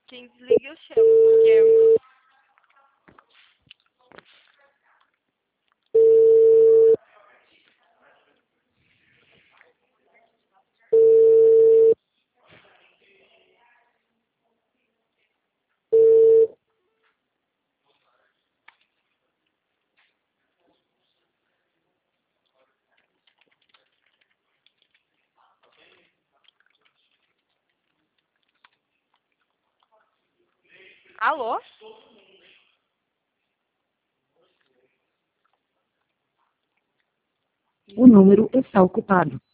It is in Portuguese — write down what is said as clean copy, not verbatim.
Quem desliga eu chamo, porque... Alô? O número está ocupado.